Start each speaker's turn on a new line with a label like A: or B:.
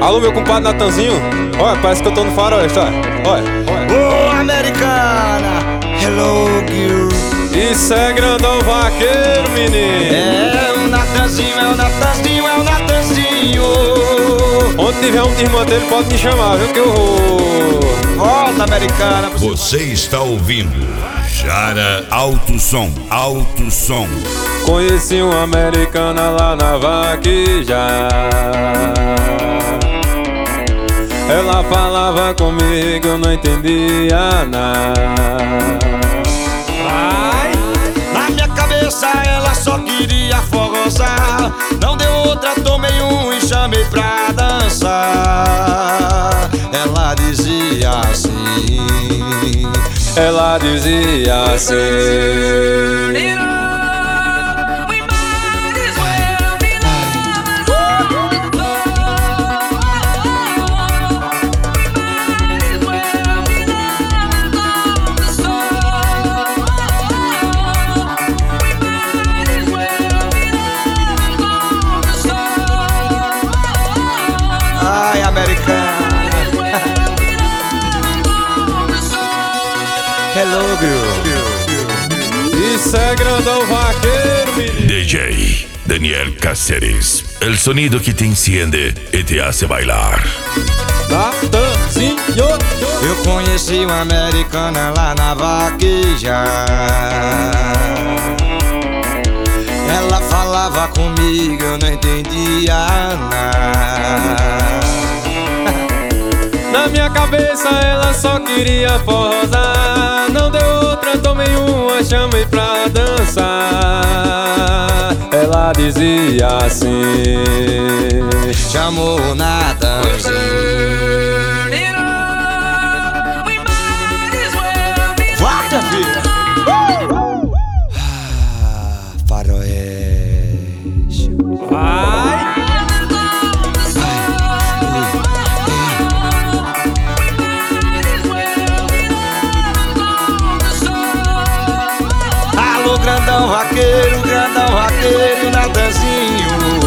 A: Alô, meu compadre Natanzinho. Olha, parece que eu tô no faroeste, olha.
B: Ô, americana, hello, girl.
A: Isso é grandão vaqueiro, menino.
B: É o Natanzinho, é o Natanzinho, é o Natanzinho.
A: Onde tiver um irmão dele, pode me chamar, viu, que eu vou.
B: Volta, americana.
C: Você está ouvindo Jara Alto Som, Alto Som.
A: Conheci uma americana lá na vaqueja. Ela falava comigo, eu não entendia nada.
B: Na minha cabeça ela só queria forrosar. Não deu outra, tomei um e chamei pra dançar. Ela dizia assim.
A: Ela dizia assim.
B: Ai, americana. Hello, girl.
A: Isso é grandão vaqueiro, menino.
C: DJ Daniel Cáceres, el sonido que te enciende y te hace bailar.
A: Natanzinho.
B: Eu conheci uma americana lá na vaqueja. Ela falava comigo, eu não entendia nada.
A: Na minha cabeça ela só queria forrosar. Não deu outra, tomei uma, chamei pra dançar. Ela dizia assim.
B: Chamou o Natanzinho. Vai, minha filha! Faroeste.
A: Vai.
B: Alô, grandão vaqueiro, Natanzinho.